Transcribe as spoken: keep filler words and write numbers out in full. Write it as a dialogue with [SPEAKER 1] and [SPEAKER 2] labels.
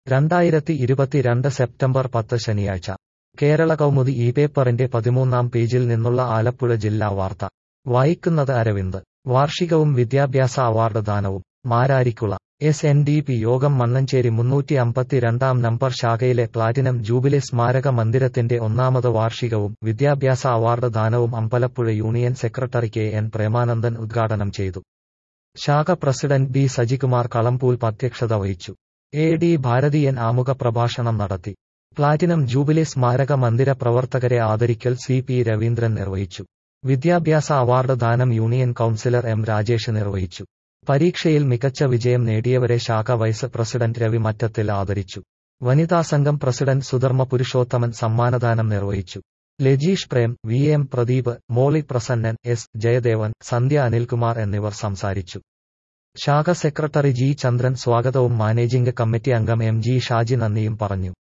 [SPEAKER 1] രണ്ടായിരത്തി ഇരുപത്തിരണ്ട് സെപ്റ്റംബർ പത്ത് ശനിയാഴ്ച കേരള കൗമുദി ഈ പേപ്പറിന്റെ പതിമൂന്നാം പേജിൽ നിന്നുള്ള ആലപ്പുഴ ജില്ലാ വാർത്ത വായിക്കുന്നത് അരവിന്ദ്. വാർഷികവും വിദ്യാഭ്യാസ അവാർഡ് ദാനവും Mararikulam. S N D P യോഗം മണ്ണഞ്ചേരി മുന്നൂറ്റി അമ്പത്തിരണ്ടാം നമ്പർ ശാഖയിലെ പ്ലാറ്റിനം ജൂബിലി സ്മാരക മന്ദിരത്തിന്റെ ഒന്നാമത് വാർഷികവും വിദ്യാഭ്യാസ അവാർഡ് ദാനവും Ambalappuzha union secretary K N Premanandan ഉദ്ഘാടനം ചെയ്തു. ശാഖ പ്രസിഡന്റ് ബി സജികുമാർ കളംപൂൽ അധ്യക്ഷത വഹിച്ചു. എ ഡി ഭാരതീയൻ ആമുഖ പ്രഭാഷണം നടത്തി. പ്ലാറ്റിനം ജൂബിലി സ്മാരക മന്ദിര പ്രവർത്തകരെ ആദരിക്കൽ സി പി രവീന്ദ്രൻ നിർവഹിച്ചു. വിദ്യാഭ്യാസ അവാർഡ് ദാനം യൂണിയൻ കൗൺസിലർ എം രാജേഷ് നിർവഹിച്ചു. പരീക്ഷയിൽ മികച്ച വിജയം നേടിയവരെ ശാഖ വൈസ് പ്രസിഡന്റ് രവി മറ്റത്തിൽ ആദരിച്ചു. വനിതാ സംഘം പ്രസിഡന്റ് സുധർമ്മ പുരുഷോത്തമൻ സമ്മാനദാനം നിർവഹിച്ചു. Lajeesh Prem, V M Pradeep, Molly Prasannan, S Jayadevan, Sandhya Anilkumar എന്നിവർ സംസാരിച്ചു. ശാഖ സെക്രട്ടറി ജി ചന്ദ്രൻ സ്വാഗതവും മാനേജിംഗ് കമ്മിറ്റി അംഗം എം ജി ഷാജി നന്ദിയും പറഞ്ഞു.